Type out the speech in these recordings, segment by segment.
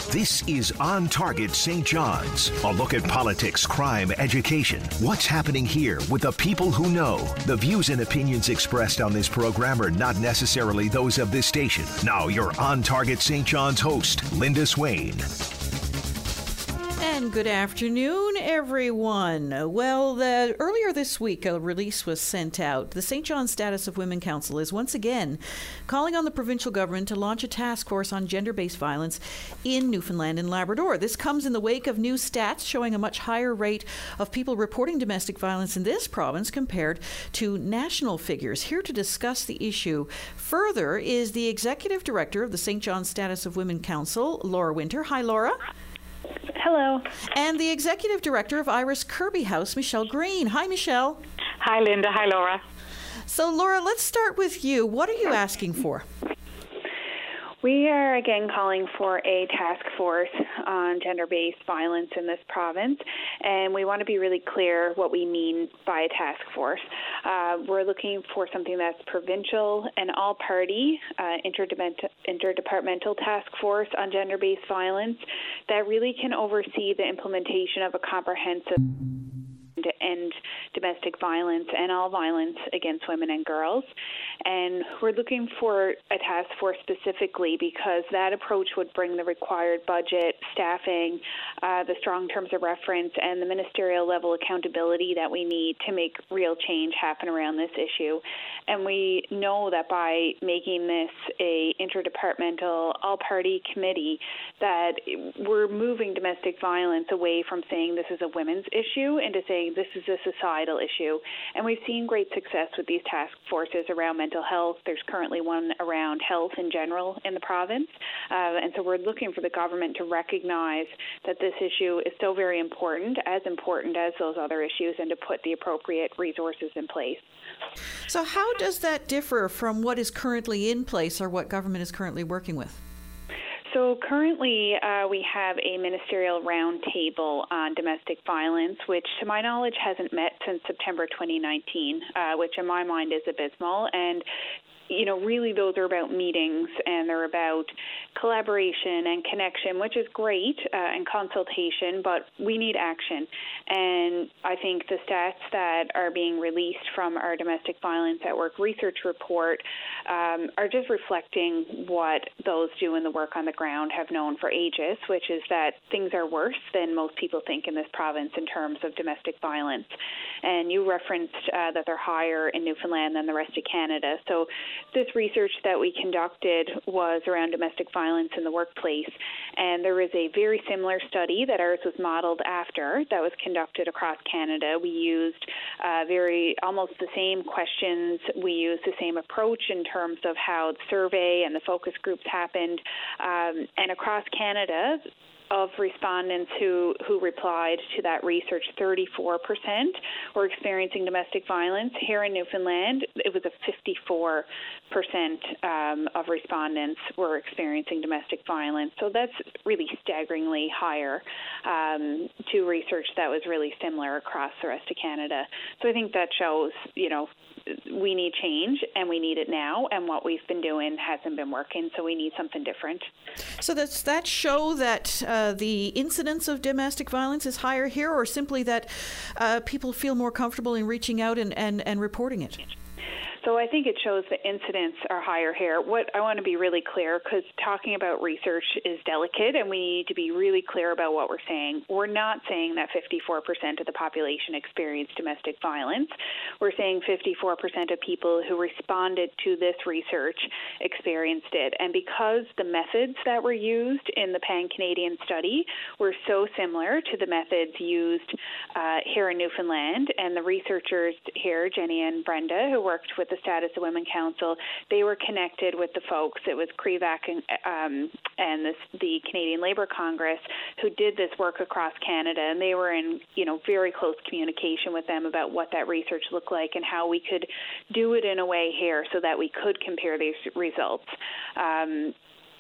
This is On Target St. John's. A look at politics, crime, education. What's happening here with the people who know. The views and opinions expressed on this program are not necessarily those of this station. Now, your On Target St. John's host, Linda Swain. And good afternoon, everyone. Well, earlier this week, a release was sent out. The St. John's Status of Women Council is once again calling on the provincial government to launch a task force on gender-based violence in Newfoundland and Labrador. This comes in the wake of new stats showing a much higher rate of people reporting domestic violence in this province compared to national figures. Here to discuss the issue further is the Executive Director of the St. John's Status of Women Council, Laura Winter. Hi, Laura. Hello. And the Executive Director of Iris Kirby House, Michelle Green. Hi, Michelle. Hi, Linda. Hi, Laura. So, Laura, let's start with you. What are you asking for? We are again calling for a task force on gender-based violence in this province, and we want to be really clear what we mean by a task force. We're looking for something that's provincial and all-party, interdepartmental task force on gender-based violence that really can oversee the implementation of a comprehensive to end domestic violence and all violence against women and girls. And we're looking for a task force specifically because that approach would bring the required budget, staffing, the strong terms of reference, and the ministerial level accountability that we need to make real change happen around this issue. And we know that by making this a interdepartmental, all-party committee, that we're moving domestic violence away from saying this is a women's issue into saying this is a societal issue. And we've seen great success with these task forces around mental health. There's currently one around health in general in the province. And so we're looking for the government to recognize that this issue is so very important as those other issues, and to put the appropriate resources in place. So how does that differ from what is currently in place or what government is currently working with? So currently we have a ministerial roundtable on domestic violence, which to my knowledge hasn't met since September 2019, which in my mind is abysmal. And really those are about meetings and they're about collaboration and connection, which is great, and consultation, but we need action. And I think the stats that are being released from our Domestic Violence at Work research report are just reflecting what those doing the work on the ground have known for ages, which is that things are worse than most people think in this province in terms of domestic violence. And you referenced that they're higher in Newfoundland than the rest of Canada. So this research that we conducted was around domestic violence in the workplace, and there was a very similar study that ours was modeled after that was conducted across Canada. We used almost the same questions. We used the same approach in terms of how the survey and the focus groups happened, and across Canada, of respondents who replied to that research, 34% were experiencing domestic violence. Here in Newfoundland, it was a 54% of respondents were experiencing domestic violence. So that's really staggeringly higher to research that was really similar across the rest of Canada. So I think that shows, we need change and we need it now, and what we've been doing hasn't been working, so we need something different. So does that show that the incidence of domestic violence is higher here, or simply that people feel more comfortable in reaching out and reporting it? So I think it shows the incidents are higher here. What I want to be really clear, because talking about research is delicate and we need to be really clear about what we're saying. We're not saying that 54% of the population experienced domestic violence. We're saying 54% of people who responded to this research experienced it. And because the methods that were used in the Pan-Canadian study were so similar to the methods used here in Newfoundland, and the researchers here, Jenny and Brenda, who worked with the Status of Women Council, they were connected with the folks. It was CREVAC and the Canadian Labour Congress who did this work across Canada, and they were in very close communication with them about what that research looked like and how we could do it in a way here so that we could compare these results.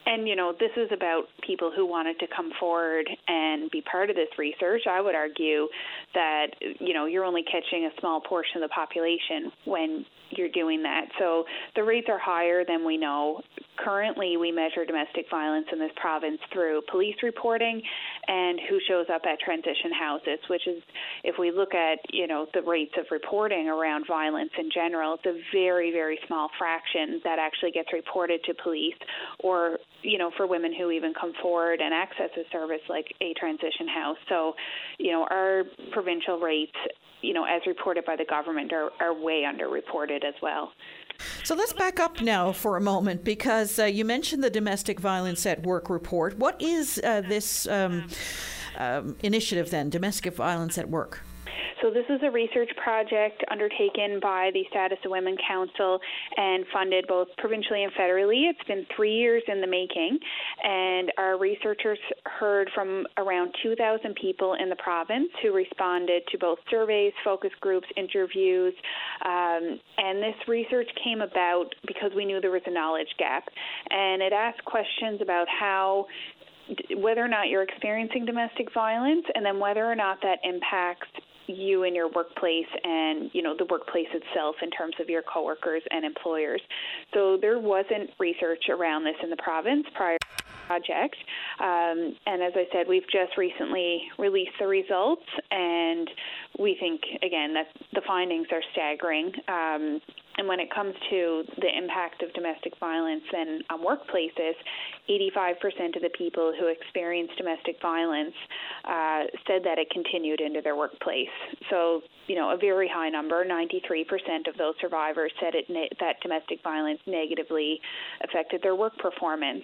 And, this is about people who wanted to come forward and be part of this research. I would argue that, you're only catching a small portion of the population when you're doing that. So the rates are higher than we know. Currently, we measure domestic violence in this province through police reporting and who shows up at transition houses, which is, if we look at, the rates of reporting around violence in general, it's a very, very small fraction that actually gets reported to police or, for women who even come forward and access a service like a transition house. So, our provincial rates, as reported by the government, are way underreported as well. So let's back up now for a moment, because you mentioned the Domestic Violence at Work report. What is this initiative then, Domestic Violence at Work? So this is a research project undertaken by the Status of Women Council and funded both provincially and federally. It's been 3 years in the making, and our researchers heard from around 2,000 people in the province who responded to both surveys, focus groups, interviews, and this research came about because we knew there was a knowledge gap, and it asked questions about whether or not you're experiencing domestic violence, and then whether or not that impacts you in your workplace and, the workplace itself in terms of your coworkers and employers. So there wasn't research around this in the province prior to the project. And as I said, we've just recently released the results, and we think, again, that the findings are staggering. And when it comes to the impact of domestic violence then on workplaces, 85% of the people who experienced domestic violence said that it continued into their workplace. So, a very high number, 93% of those survivors said that domestic violence negatively affected their work performance.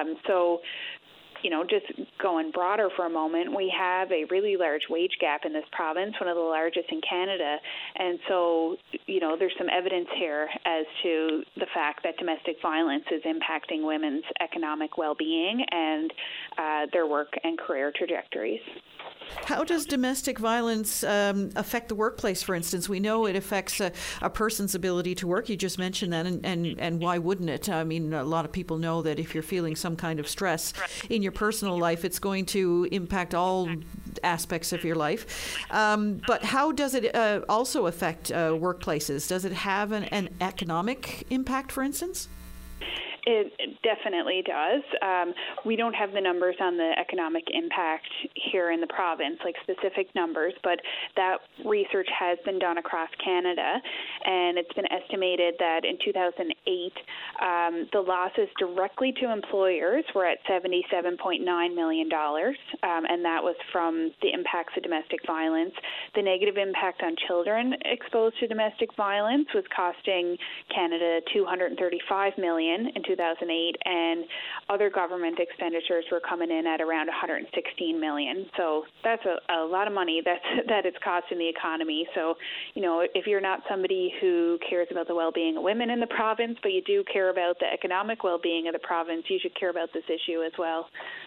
Just going broader for a moment, we have a really large wage gap in this province, one of the largest in Canada. And so, there's some evidence here as to the fact that domestic violence is impacting women's economic well-being and their work and career trajectories. How does domestic violence affect the workplace, for instance? We know it affects a person's ability to work. You just mentioned that, and why wouldn't it? I mean, a lot of people know that if you're feeling some kind of stress in your personal life, it's going to impact all aspects of your life. But how does it also affect workplaces? Does it have an economic impact, for instance? It definitely does. We don't have the numbers on the economic impact here in the province, like specific numbers, but that research has been done across Canada, and it's been estimated that in 2008, the losses directly to employers were at $77.9 million, and that was from the impacts of domestic violence. The negative impact on children exposed to domestic violence was costing Canada $235 million in 2008, and other government expenditures were coming in at around $116 million. So that's a lot of money that it's costing the economy. So, if you're not somebody who cares about the well-being of women in the province, but you do care about the economic well-being of the province, you should care about this issue as well.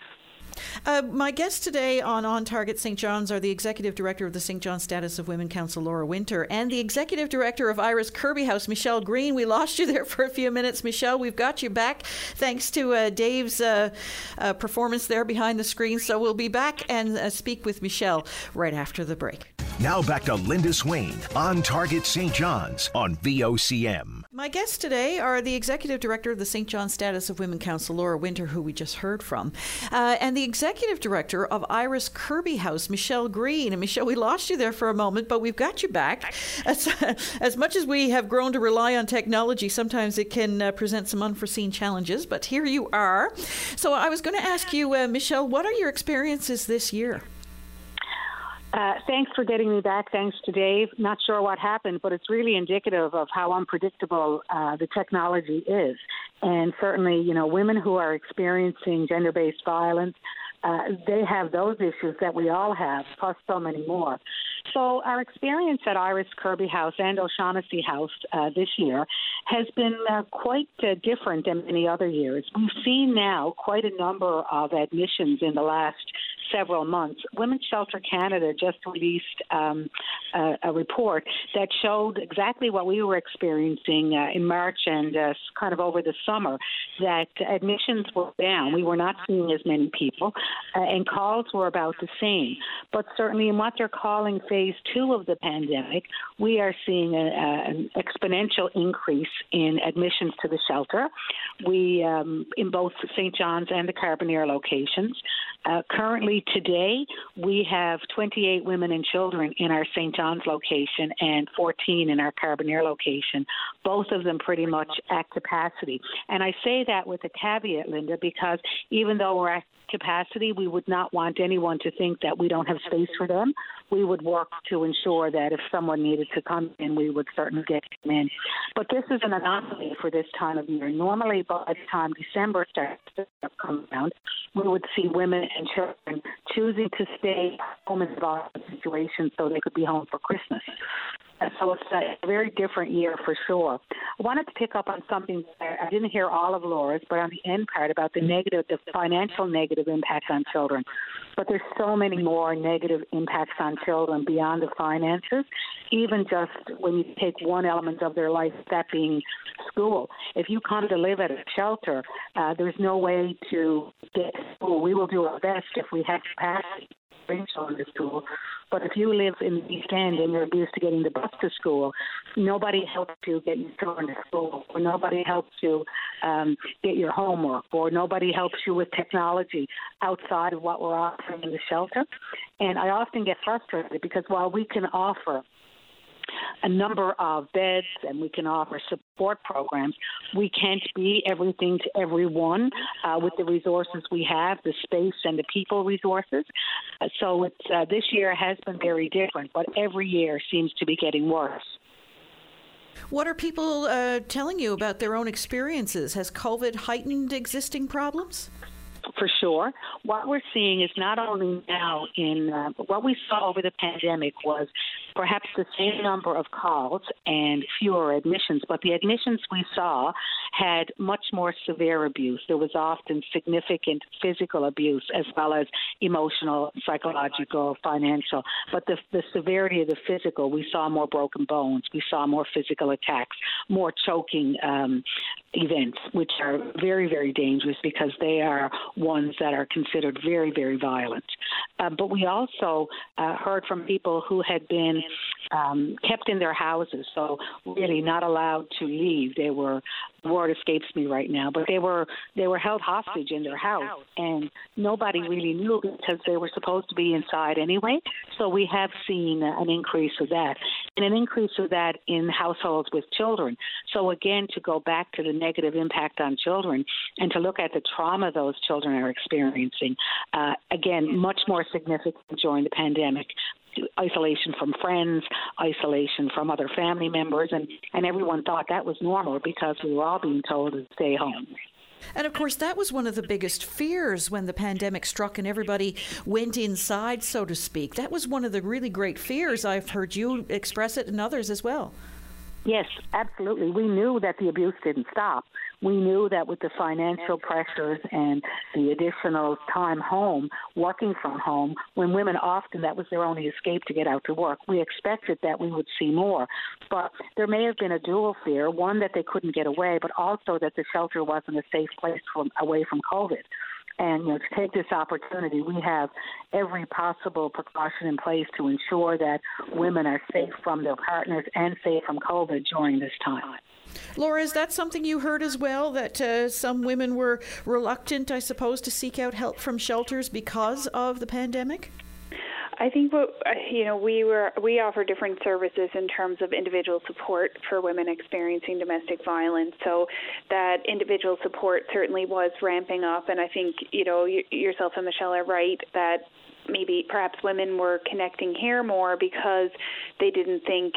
My guests today on Target St. John's are the Executive Director of the St. John's Status of Women Council, Laura Winter, and the Executive Director of Iris Kirby House, Michelle Green. We lost you there for a few minutes, Michelle. We've got you back thanks to Dave's performance there behind the screen. So we'll be back and speak with Michelle right after the break. Now back to Linda Swain on Target St. John's on VOCM. My guests today are the Executive Director of the St. John's Status of Women Council, Laura Winter, who we just heard from, and the Executive Director of Iris Kirby House, Michelle Green. And Michelle, we lost you there for a moment, but we've got you back. As much as we have grown to rely on technology, sometimes it can present some unforeseen challenges, but here you are. So I was going to ask you, Michelle, what are your experiences this year? Thanks for getting me back. Thanks to Dave. Not sure what happened, but it's really indicative of how unpredictable the technology is. And certainly, women who are experiencing gender-based violence, they have those issues that we all have, plus so many more. So our experience at Iris Kirby House and O'Shaughnessy House this year has been quite different than many other years. We've seen now quite a number of admissions in the last several months. Women's Shelter Canada just released a report that showed exactly what we were experiencing in March and kind of over the summer, that admissions were down. We were not seeing as many people, and calls were about the same. But certainly in what they're calling phase 2 of the pandemic, we are seeing an exponential increase in admissions to the shelter. We, in both St. John's and the Carbonear locations. Currently today, we have 28 women and children in our St. John's location and 14 in our Carbonear location, both of them pretty much at capacity. And I say that with a caveat, Linda, because even though we're at capacity, we would not want anyone to think that we don't have space for them. We would work to ensure that if someone needed to come in, we would certainly get them in. But this is an anomaly for this time of year. Normally, by the time December starts to come around, we would see women and children choosing to stay home in vulnerable situations so they could be home for Christmas. So it's a very different year for sure. I wanted to pick up on something that I didn't hear all of Laura's, but on the end part about the financial negative impact on children. But there's so many more negative impacts on children beyond the finances, even just when you take one element of their life, that being school. If you come to live at a shelter, there's no way to get to school. We will do our best if we have capacity to bring children to school. But if you live in the East End and you're used to getting the bus to school, nobody helps you get your children to school, or nobody helps you get your homework, or nobody helps you with technology outside of what we're offering in the shelter. And I often get frustrated because while we can offer a number of beds and we can offer support programs, we can't be everything to everyone with the resources we have, the space and the people resources. So it's this year has been very different, but every year seems to be getting worse. What are people telling you about their own experiences? Has COVID heightened existing problems? For sure. What we're seeing is not only now in what we saw over the pandemic was perhaps the same number of calls and fewer admissions, but the admissions we saw had much more severe abuse. There was often significant physical abuse as well as emotional, psychological, financial. But the severity of the physical, we saw more broken bones, we saw more physical attacks, more choking events, which are very, very dangerous because they are ones that are considered very, very violent. But we also heard from people who had been kept in their houses, so really not allowed to leave. They were, the word escapes me right now, but they were held hostage in their house, and nobody really knew because they were supposed to be inside anyway. So we have seen an increase of that, and an increase of that in households with children. So again, to go back to the negative impact on children and to look at the trauma those children are experiencing, again, much more significant during the pandemic. Isolation from friends, isolation from other family members, and everyone thought that was normal because we were all being told to stay home. And of course, that was one of the biggest fears when the pandemic struck and everybody went inside, so to speak. That was one of the really great fears. I've heard you express it and others as well. Yes, absolutely. We knew that the abuse didn't stop. We knew that with the financial pressures and the additional time home, working from home, when women often, that was their only escape to get out to work, we expected that we would see more. But there may have been a dual fear, one that they couldn't get away, but also that the shelter wasn't a safe place away from COVID. And to take this opportunity, we have every possible precaution in place to ensure that women are safe from their partners and safe from COVID during this time. Laura, is that something you heard as well, that some women were reluctant, I suppose, to seek out help from shelters because of the pandemic? I think we offer different services in terms of individual support for women experiencing domestic violence. So that individual support certainly was ramping up, and I think yourself and Michelle are right that maybe perhaps women were connecting here more because they didn't think,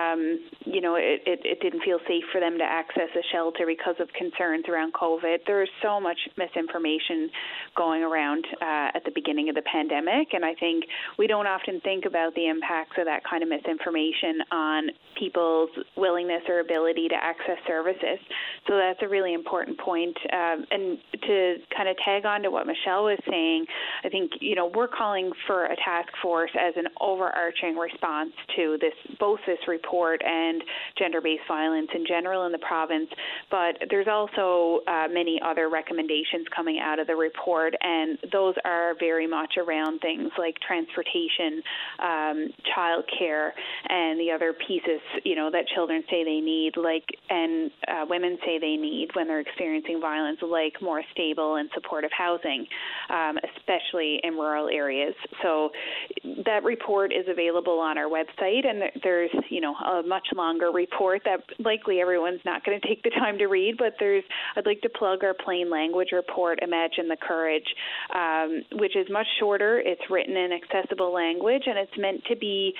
it didn't feel safe for them to access a shelter because of concerns around COVID. There's so much misinformation going around at the beginning of the pandemic, and I think we don't often think about the impacts of that kind of misinformation on people's willingness or ability to access services. So that's a really important point. And to kind of tag on to what Michelle was saying, I think, we're calling for a task force as an overarching response to both this report and gender-based violence in general in the province. But there's also many other recommendations coming out of the report, and those are very much around things like transportation, childcare, and the other pieces, that children say they need, and women say they need when they're experiencing violence, like more stable and supportive housing, especially in rural areas. So that report is available on our website, and there's, a much longer report that likely everyone's not going to take the time to read, but I'd like to plug our plain language report, Imagine the Courage, which is much shorter. It's written in accessible language, and it's meant to be,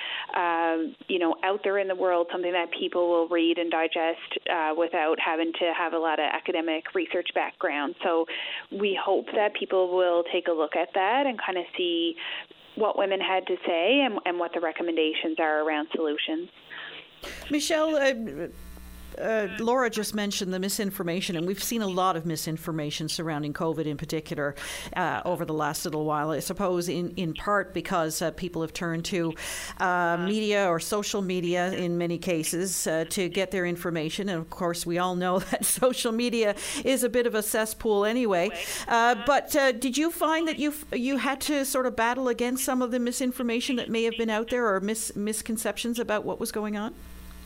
out there in the world, something that people will read and digest without having to have a lot of academic research background. So we hope that people will take a look at that and kind of see what women had to say and what the recommendations are around solutions. Michelle, Laura just mentioned the misinformation, and we've seen a lot of misinformation surrounding COVID in particular over the last little while, I suppose in part because people have turned to media or social media in many cases to get their information. And of course, we all know that social media is a bit of a cesspool anyway. But did you find that you had to sort of battle against some of the misinformation that may have been out there, or misconceptions about what was going on?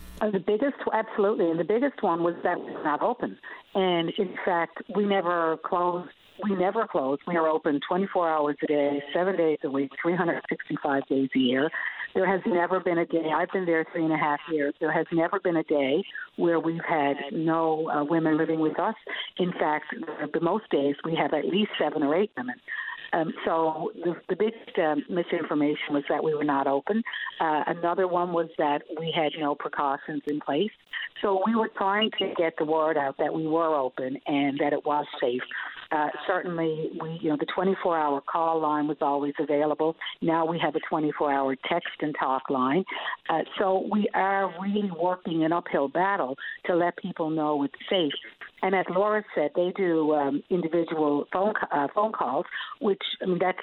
Absolutely. And the biggest one was that we're not open. And in fact, we never closed. We are open 24 hours a day, 7 days a week, 365 days a year. There has never been a day, I've been there 3.5 years, there has never been a day where we've had no women living with us. In fact, the most days we have at least 7 or 8 women. So the biggest misinformation was that we were not open. Another one was that we had no precautions in place. So we were trying to get the word out that we were open and that it was safe. Certainly, the 24-hour call line was always available. Now we have a 24-hour text and talk line. So we are really working an uphill battle to let people know it's safe. And as Laura said, they do individual phone calls, which that's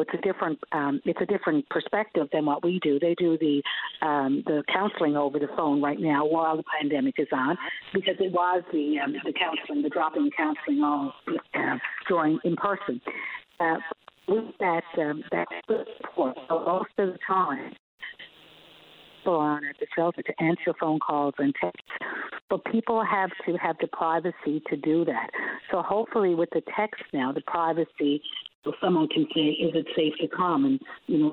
it's a different perspective than what we do. They do the counseling over the phone right now while the pandemic is on, because it was the counseling, the drop-in counseling all during in person. With that support, most of the time, people on at the shelter to answer phone calls and texts. But people have to have the privacy to do that. So hopefully with the text now, the privacy, so someone can say, is it safe to come? And,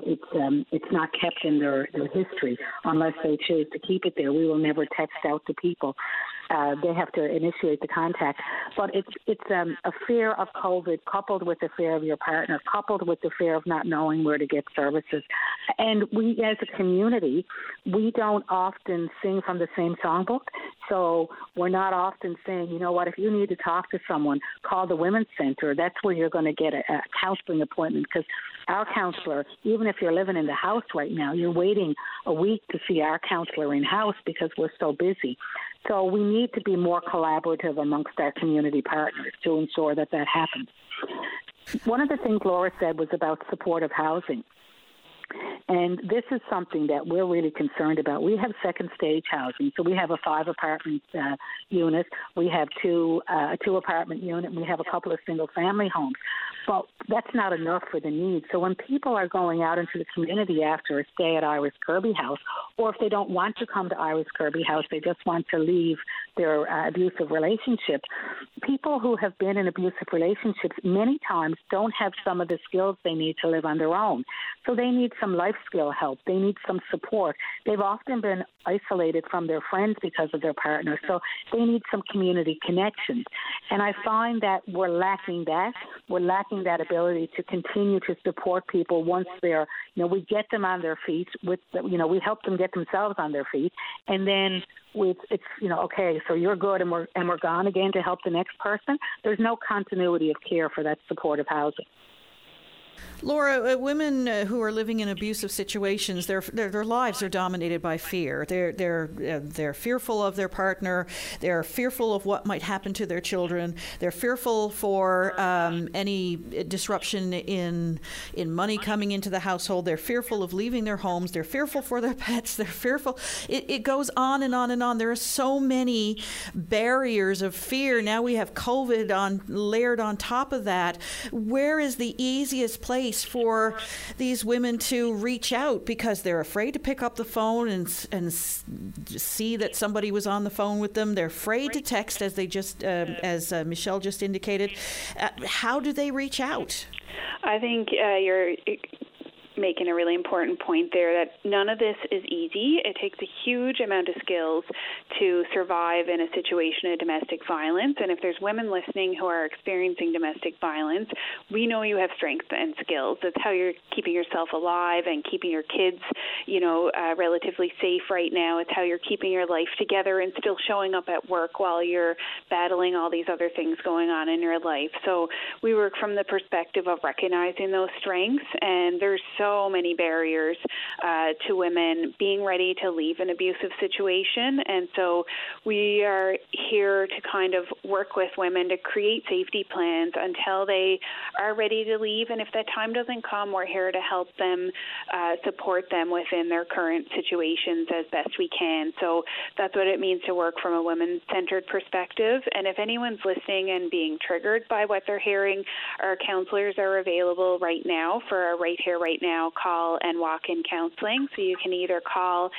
it's not kept in their history unless they choose to keep it there. We will never text out to people. They have to initiate the contact. But it's a fear of COVID coupled with the fear of your partner, coupled with the fear of not knowing where to get services. And we, as a community, we don't often sing from the same songbook. So we're not often saying, if you need to talk to someone, call the Women's Center. That's where you're going to get a counseling appointment, because our counselor, even if you're living in the house right now, you're waiting a week to see our counselor in-house because we're so busy. So we need to be more collaborative amongst our community partners to ensure that happens. One of the things Laura said was about supportive housing. And this is something that we're really concerned about. We have second stage housing, so we have a 5-apartment unit. We have a 2-apartment unit, and we have a couple of single-family homes. But that's not enough for the needs. So when people are going out into the community after a stay at Iris Kirby House, or if they don't want to come to Iris Kirby House, they just want to leave their abusive relationship, people who have been in abusive relationships many times don't have some of the skills they need to live on their own. So they need some life skill help. They need some support. They've often been isolated from their friends because of their partner, so they need some community connections. And I find that we're lacking that. We're lacking that ability to continue to support people once they're, we get them on their feet we help them get themselves on their feet, and then okay, so you're good, and we're gone again to help the next person. There's no continuity of care for that supportive housing. Laura, women who are living in abusive situations, their lives are dominated by fear. They're fearful of their partner. They're fearful of what might happen to their children. They're fearful for any disruption in money coming into the household. They're fearful of leaving their homes. They're fearful for their pets. They're fearful. It goes on and on and on. There are so many barriers of fear. Now we have COVID layered on top of that. Where is the easiest place for these women to reach out, because they're afraid to pick up the phone and see that somebody was on the phone with them? They're afraid to text, as as Michelle just indicated. How do they reach out? I think you're making a really important point there, that none of this is easy. It takes a huge amount of skills to survive in a situation of domestic violence. And if there's women listening who are experiencing domestic violence, we know you have strength and skills. That's how you're keeping yourself alive and keeping your kids, relatively safe right now. It's how you're keeping your life together and still showing up at work while you're battling all these other things going on in your life. So we work from the perspective of recognizing those strengths, and there's so many barriers to women being ready to leave an abusive situation. And so we are here to kind of work with women to create safety plans until they are ready to leave. And if that time doesn't come, we're here to help them, support them within their current situations as best we can. So that's what it means to work from a women-centered perspective. And if anyone's listening and being triggered by what they're hearing, our counselors are available right now for a Right Here, Right Now call and walk-in counseling. So you can either call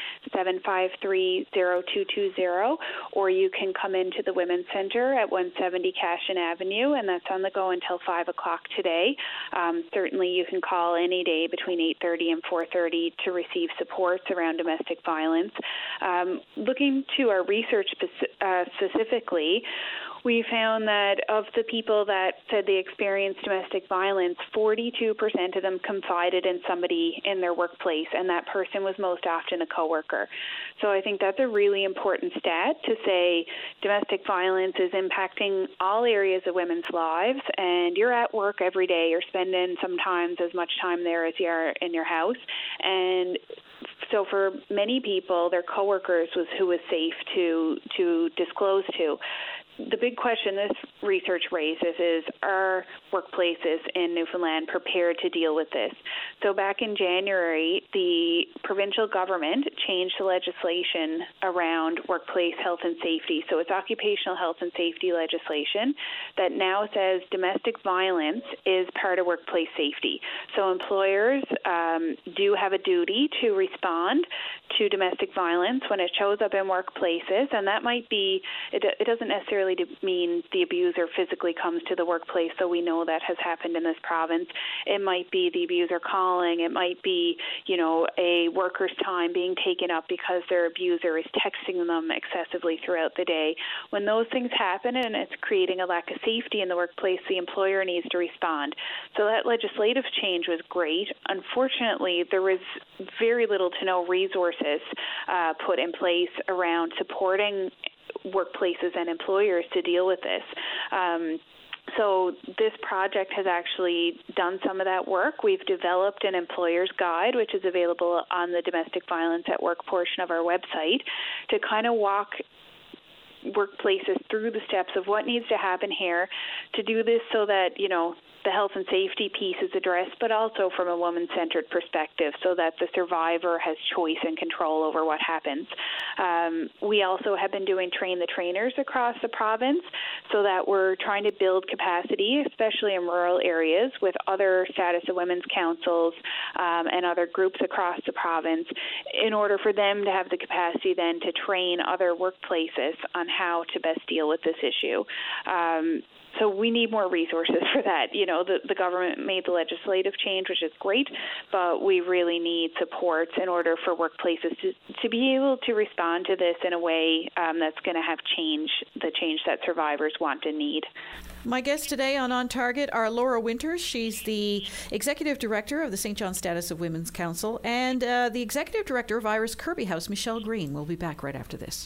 753-0220, or you can come into the Women's Center at 170 Cashin Avenue, and that's on the go until 5 o'clock today. Certainly you can call any day between 8:30 and 4:30 to receive supports around domestic violence. Looking to our research specifically, we found that of the people that said they experienced domestic violence, 42% of them confided in somebody in their workplace, and that person was most often a coworker. So I think that's a really important stat to say domestic violence is impacting all areas of women's lives, and you're at work every day. You're spending sometimes as much time there as you are in your house, and so for many people, their coworkers was who was safe to disclose to. The big question this research raises is, are workplaces in Newfoundland prepared to deal with this? So back in January, the provincial government changed the legislation around workplace health and safety. So it's occupational health and safety legislation that now says domestic violence is part of workplace safety. So employers do have a duty to respond to domestic violence when it shows up in workplaces, and that might be, it doesn't necessarily mean the abuser physically comes to the workplace, so we know that has happened in this province. It might be the abuser calling. It might be, a worker's time being taken up because their abuser is texting them excessively throughout the day. When those things happen and it's creating a lack of safety in the workplace, the employer needs to respond. So that legislative change was great. Unfortunately, there was very little to no resources put in place around supporting workplaces and employers to deal with this. So this project has actually done some of that work. We've developed an employer's guide, which is available on the Domestic Violence at Work portion of our website, to kind of walk workplaces through the steps of what needs to happen here to do this so that, the health and safety piece is addressed, but also from a woman-centered perspective so that the survivor has choice and control over what happens. We also have been doing train the trainers across the province so that we're trying to build capacity, especially in rural areas, with other status of women's councils and other groups across the province in order for them to have the capacity then to train other workplaces on how to best deal with this issue. So we need more resources for that. The government made the legislative change, which is great, but we really need supports in order for workplaces to be able to respond to this in a way that's going to have the change that survivors want and need. My guests today on Target are Laura Winters. She's the Executive Director of the St. John Status of Women's Council, and the Executive Director of Iris Kirby House, Michelle Green. We'll be back right after this.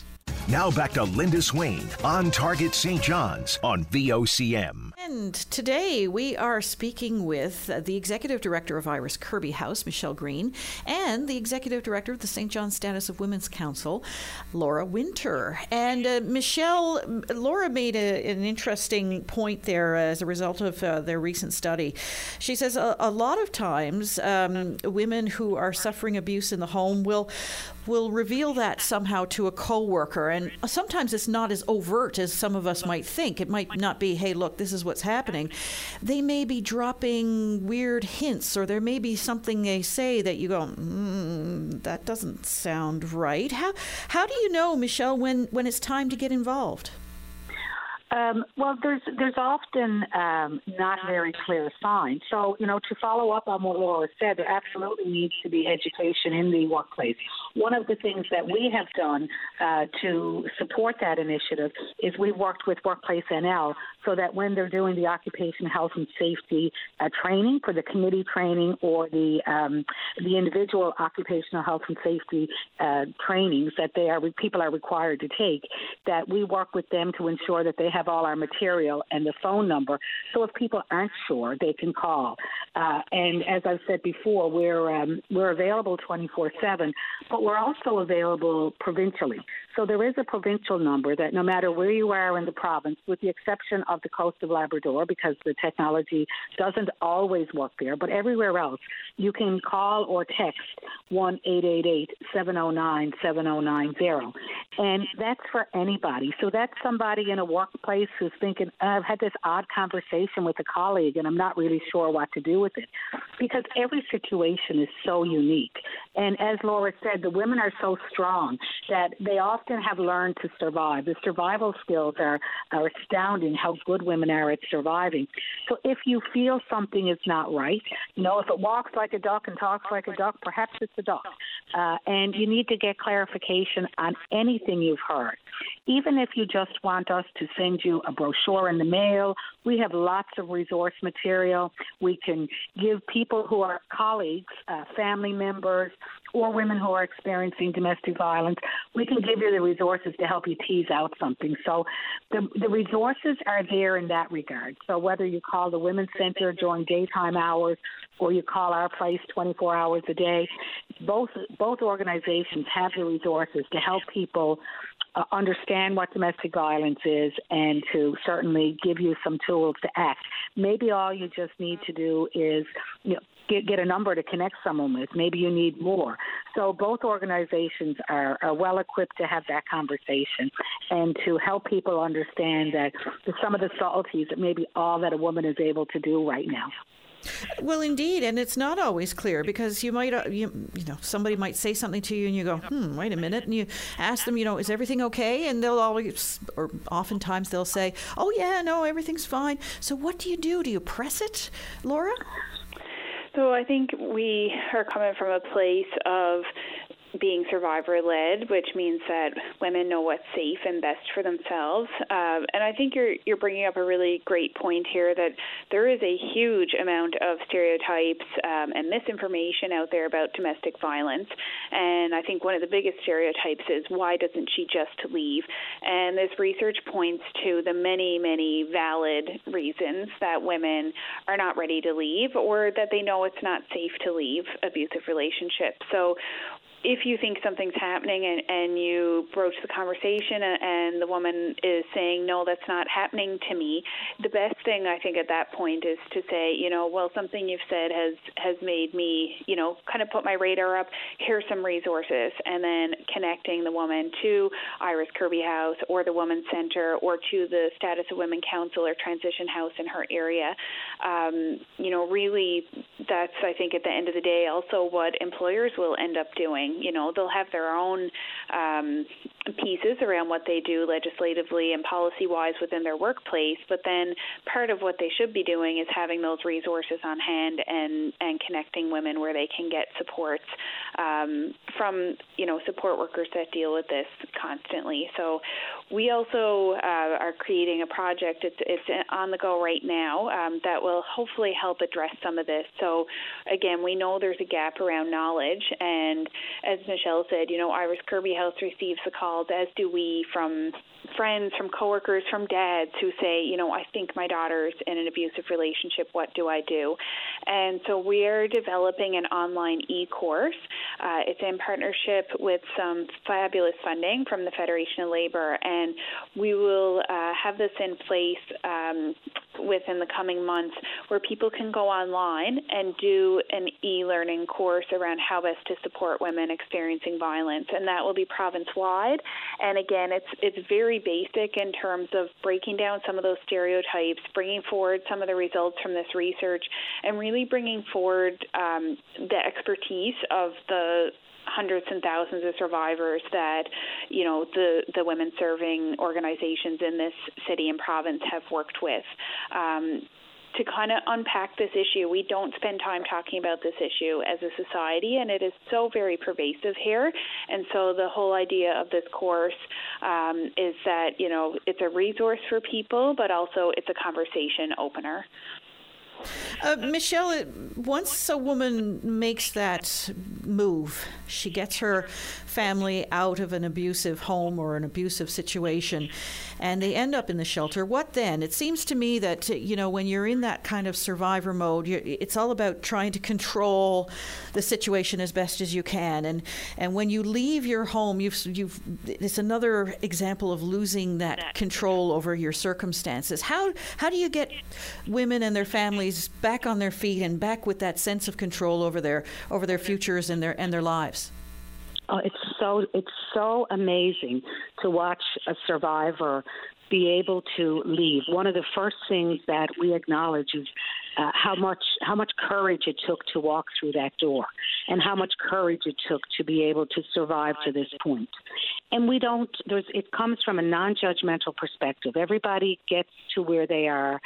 Now back to Linda Swain on Target St. John's on VOCM. And today we are speaking with the Executive Director of Iris Kirby House, Michelle Green, and the Executive Director of the St. John's Status of Women's Council, Laura Winter. And Michelle, Laura made an interesting point there as a result of their recent study. She says a lot of times women who are suffering abuse in the home will reveal that somehow to a coworker, and sometimes it's not as overt as some of us might think. It might not be, hey, look, this is what's happening. They may be dropping weird hints, or there may be something they say that you go, that doesn't sound right. How do you know, Michelle, when it's time to get involved? Well, there's often not very clear signs. So, to follow up on what Laura said, there absolutely needs to be education in the workplace. One of the things that we have done to support that initiative is we've worked with Workplace NL so that when they're doing the occupational health and safety training for the committee training or the individual occupational health and safety trainings that people are required to take, that we work with them to ensure that they have all our material and the phone number. So if people aren't sure, they can call. And as I've said before, we're available 24/7, but we're also available provincially. So there is a provincial number that no matter where you are in the province, with the exception of the coast of Labrador, because the technology doesn't always work there, but everywhere else, you can call or text 1-888-709-7090. And that's for anybody. So that's somebody in a workplace who's thinking, I've had this odd conversation with a colleague and I'm not really sure what to do with it. Because every situation is so unique. And as Laura said, the women are so strong that they often have learned to survive. The survival skills are astounding how good women are at surviving. So if you feel something is not right, if it walks like a duck and talks like a duck, perhaps it's a duck. And you need to get clarification on anything you've heard. Even if you just want us to send you a brochure in the mail, we have lots of resource material. We can give people who are colleagues, family members, or women who are experiencing domestic violence, we can give you the resources to help you tease out something. So the resources are there in that regard. So whether you call the Women's Center during daytime hours or you call our place 24 hours a day, both organizations have the resources to help people understand what domestic violence is and to certainly give you some tools to act. Maybe all you just need to do is get a number to connect someone with. Maybe you need more. So both organizations are well equipped to have that conversation and to help people understand that some of the subtleties that maybe all that a woman is able to do right now. Well, indeed, and it's not always clear because you might, somebody might say something to you and you go, wait a minute, and you ask them, is everything okay? And they'll always, or oftentimes they'll say, oh yeah, no, everything's fine. So what do? Do you press it, Laura? So I think we are coming from a place of being survivor-led, which means that women know what's safe and best for themselves. And I think you're bringing up a really great point here that there is a huge amount of stereotypes and misinformation out there about domestic violence. And I think one of the biggest stereotypes is, why doesn't she just leave? And this research points to the many, many valid reasons that women are not ready to leave, or that they know it's not safe to leave abusive relationships. So if you think something's happening and you broach the conversation and the woman is saying, no, that's not happening to me, the best thing I think at that point is to say, well, something you've said has made me, kind of put my radar up. Here's some resources. And then connecting the woman to Iris Kirby House or the Women's Center or to the Status of Women Council or Transition House in her area. Really, that's, I think, at the end of the day, also what employers will end up doing. They'll have their own pieces around what they do legislatively and policy-wise within their workplace, but then part of what they should be doing is having those resources on hand and connecting women where they can get supports from, support workers that deal with this constantly. So we also are creating a project, it's on the go right now, that will hopefully help address some of this. So again, we know there's a gap around knowledge, and as Michelle said, Iris Kirby House receives the calls, as do we, from friends, from coworkers, from dads who say, I think my daughter's in an abusive relationship. What do I do? And so we're developing an online e-course. It's in partnership with some fabulous funding from the Federation of Labor, and we will have this in place within the coming months, where people can go online and do an e-learning course around how best to support women experiencing violence, and that will be province-wide. And again, it's very basic in terms of breaking down some of those stereotypes, bringing forward some of the results from this research, and really bringing forward the expertise of the hundreds and thousands of survivors that, the women serving organizations in this city and province have worked with. To kind of unpack this issue. We don't spend time talking about this issue as a society, and it is so very pervasive here. And so the whole idea of this course is that, it's a resource for people, but also it's a conversation opener. Michelle, once a woman makes that move, she gets her family out of an abusive home or an abusive situation, and they end up in the shelter. What then? It seems to me that, when you're in that kind of survivor mode, it's all about trying to control the situation as best as you can. And when you leave your home, it's another example of losing that control over your circumstances. How do you get women and their families back on their feet and back with that sense of control over their futures and their lives? Oh, it's so amazing to watch a survivor be able to leave. One of the first things that we acknowledge is how much courage it took to walk through that door, and how much courage it took to be able to survive to this point. And it comes from a non-judgmental perspective. Everybody gets to where they are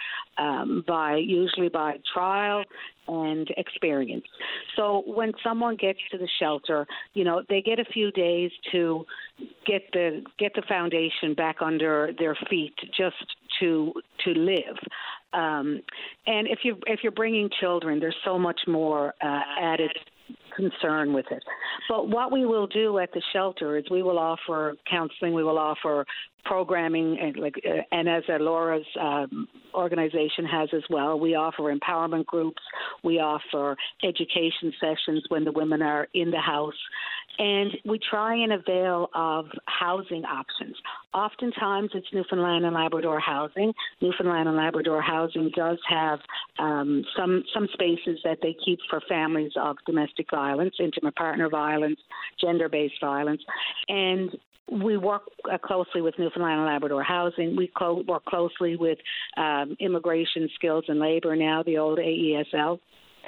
usually by trial and experience. So when someone gets to the shelter, they get a few days to get the foundation back under their feet, just to live. And if you're bringing children, there's so much more added concern with it. But what we will do at the shelter is we will offer counseling, we will offer programming, and as Laura's organization has as well, we offer empowerment groups, we offer education sessions when the women are in the house, and we try and avail of housing options. Oftentimes it's Newfoundland and Labrador housing. Newfoundland and Labrador housing does have some spaces that they keep for families of domestic violence, intimate partner violence, gender-based violence, and we work closely with Newfoundland and Labrador Housing. We work closely with Immigration, Skills and Labor, now the old AESL.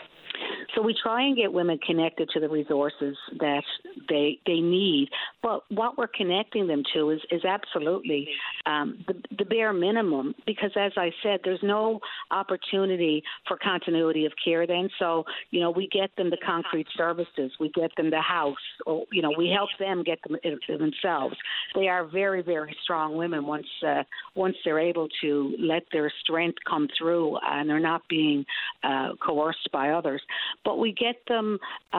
So we try and get women connected to the resources that they need. But what we're connecting them to is absolutely the bare minimum, because as I said, there's no opportunity for continuity of care then. So, we get them the concrete services, we get them the house, or, we help them get them themselves. They are very, very strong women once they're able to let their strength come through and they're not being coerced by others. But we get them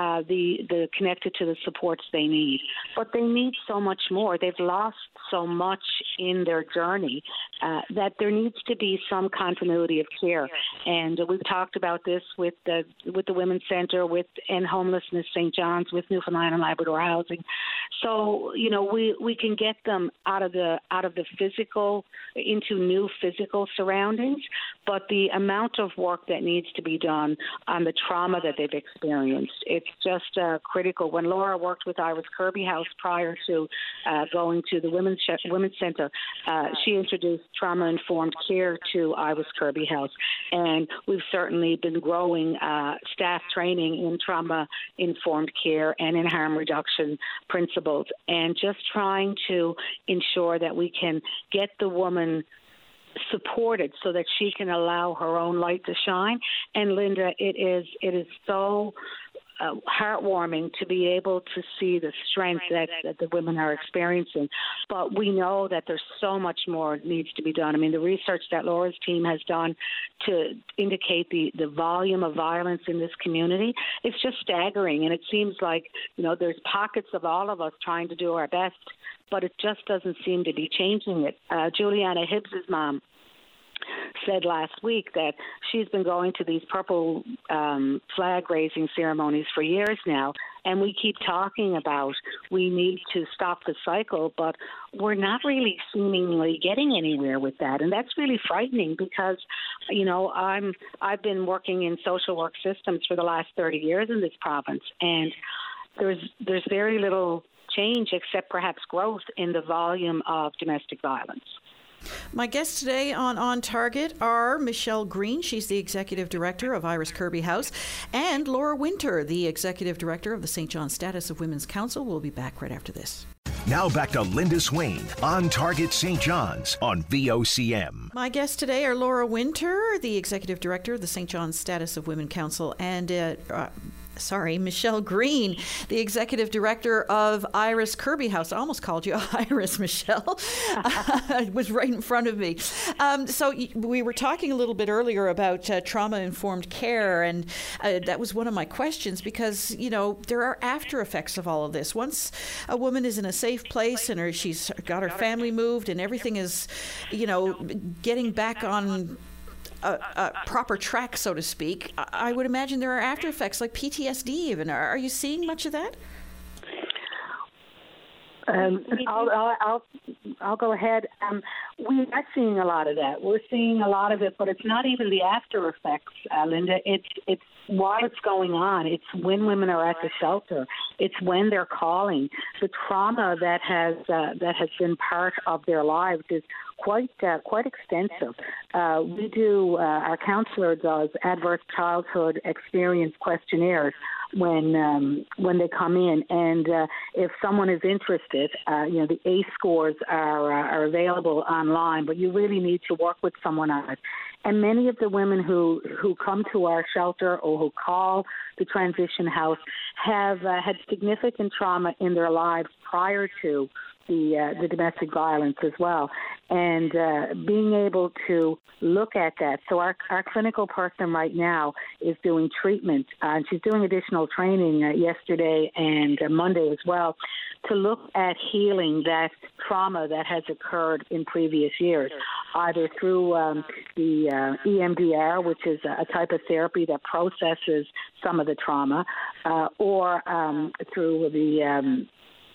the connected to the supports they need. But they need so much more. They've lost so much in their journey that there needs to be some continuity of care. And we've talked about this with the Women's Centre, with End Homelessness St. John's, with Newfoundland and Labrador Housing. So we can get them out of the physical into new physical surroundings. But the amount of work that needs to be done on the trauma that they've experienced, it's just critical. When Laura worked with Iris Kirby House prior to going to the Women's Centre, she introduced trauma-informed care to Iris Kirby House, and we've certainly been growing staff training in trauma-informed care and in harm reduction principles, and just trying to ensure that we can get the woman supported so that she can allow her own light to shine. And Linda, it is so heartwarming to be able to see the strength that the women are experiencing. But we know that there's so much more needs to be done. I mean, the research that Laura's team has done to indicate the volume of violence in this community, it's just staggering. And it seems like, there's pockets of all of us trying to do our best, but it just doesn't seem to be changing it. Juliana Hibbs's mom said last week that she's been going to these purple flag raising ceremonies for years now, and we keep talking about we need to stop the cycle, but we're not really seemingly getting anywhere with that, and that's really frightening because I've been working in social work systems for the last 30 years in this province, and there's very little change except perhaps growth in the volume of domestic violence. My guests today on Target are Michelle Green. She's the Executive Director of Iris Kirby House, and Laura Winter, the Executive Director of the St. John's Status of Women's Council. We'll be back right after this. Now back to Linda Swain on Target St. John's on VOCM. My guests today are Laura Winter, the Executive Director of the St. John's Status of Women Council, and Michelle Green, the Executive Director of Iris Kirby House. I almost called you Iris, Michelle. It was right in front of me. So we were talking a little bit earlier about trauma-informed care, and that was one of my questions because, there are after effects of all of this. Once a woman is in a safe place and she's got her family moved and everything is, getting back on a proper track, so to speak, I would imagine there are after effects like PTSD even. Are you seeing much of that? I'll go ahead. We are seeing a lot of that. We're seeing a lot of it, but it's not even the after effects, Linda. It's while it's going on. It's when women are at the shelter. It's when they're calling. The trauma that has been part of their lives is quite extensive. We do. Our counselor does adverse childhood experience questionnaires when they come in, and if someone is interested, the ACE scores are available online, but you really need to work with someone on it. And many of the women who come to our shelter or who call the transition house have had significant trauma in their lives prior to the domestic violence as well, and being able to look at that. So our clinical person right now is doing treatment, and she's doing additional training yesterday and Monday as well to look at healing that trauma that has occurred in previous years, either through the EMDR, which is a type of therapy that processes some of the trauma, or through the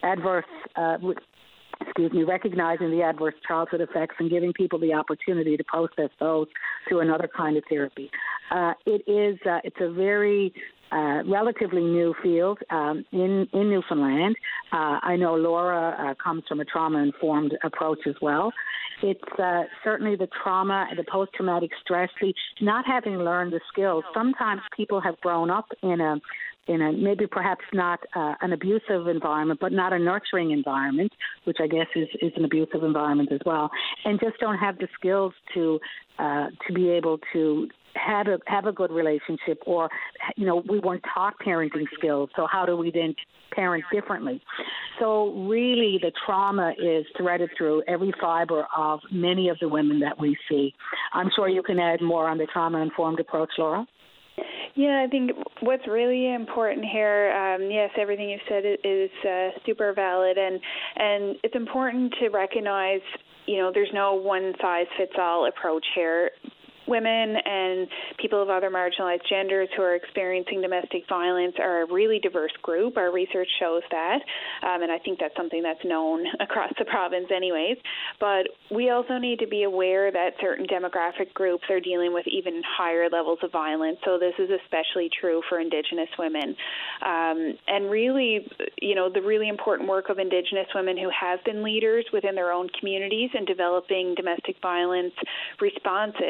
recognizing the adverse childhood effects and giving people the opportunity to process those through another kind of therapy. It's a very relatively new field in Newfoundland. I know Laura comes from a trauma-informed approach as well. It's certainly the trauma, the post-traumatic stress, the not having learned the skills. Sometimes people have grown up in a maybe perhaps not an abusive environment, but not a nurturing environment, which I guess is an abusive environment as well, and just don't have the skills to be able to have a good relationship, or we weren't taught parenting skills. So how do we then parent differently? So really, the trauma is threaded through every fiber of many of the women that we see. I'm sure you can add more on the trauma-informed approach, Laura. Yeah, I think what's really important here, yes, everything you've said is super valid, and it's important to recognize, there's no one-size-fits-all approach here. Women and people of other marginalized genders who are experiencing domestic violence are a really diverse group. Our research shows that, and I think that's something that's known across the province anyways. But we also need to be aware that certain demographic groups are dealing with even higher levels of violence. So this is especially true for Indigenous women. And really, the really important work of Indigenous women who have been leaders within their own communities in developing domestic violence responses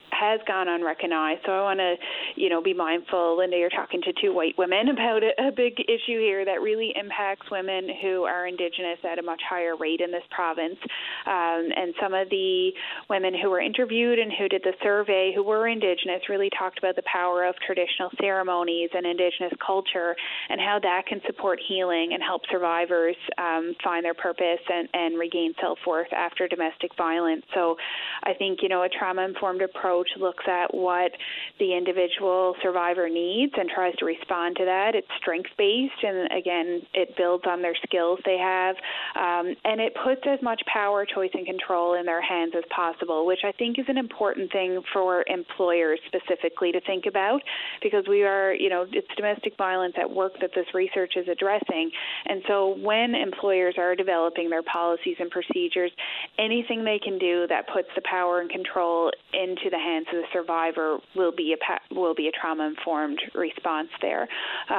has gone unrecognized. So I want to, be mindful. Linda, you're talking to two white women about a big issue here that really impacts women who are Indigenous at a much higher rate in this province. And some of the women who were interviewed and who did the survey who were Indigenous really talked about the power of traditional ceremonies and Indigenous culture and how that can support healing and help survivors find their purpose and regain self-worth after domestic violence. So I think, a trauma-informed approach looks at what the individual survivor needs and tries to respond to that. It's strength-based, and again, it builds on their skills they have, and it puts as much power, choice, and control in their hands as possible, which I think is an important thing for employers specifically to think about, because we are, it's domestic violence at work that this research is addressing. And so when employers are developing their policies and procedures, anything they can do that puts the power and control into the hands of the survivor will be a trauma-informed response there.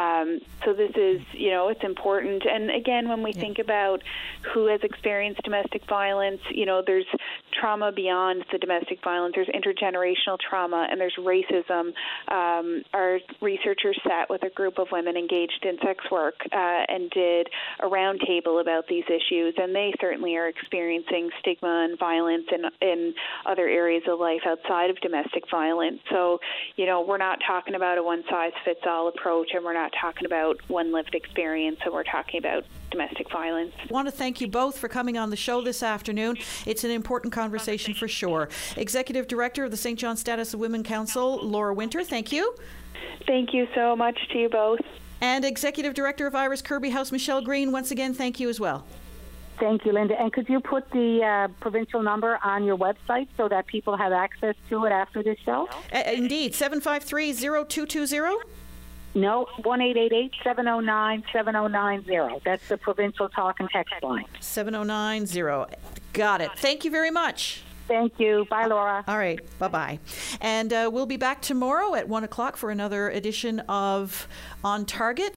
So this is, it's important. And again, when we think about who has experienced domestic violence, there's trauma beyond the domestic violence. There's intergenerational trauma and there's racism. Our researchers sat with a group of women engaged in sex work and did a roundtable about these issues, and they certainly are experiencing stigma and violence in other areas of life outside of domestic violence. So, we're not talking about a one-size-fits-all approach, and we're not talking about one lived experience, and we're talking about domestic violence. I want to thank you both for coming on the show this afternoon. It's an important conversation for sure. Executive Director of the St. John Status of Women Council, Laura Winter, thank you. Thank you so much to you both. And Executive Director of Iris Kirby House, Michelle Green, once again, thank you as well. Thank you, Linda. And could you put the provincial number on your website so that people have access to it after this show? Indeed. 753-0220? No, 1-888-709-7090. That's the provincial talk and text line. 7090. Got it. Thank you very much. Thank you. Bye, Laura. All right. Bye-bye. And we'll be back tomorrow at 1 o'clock for another edition of On Target.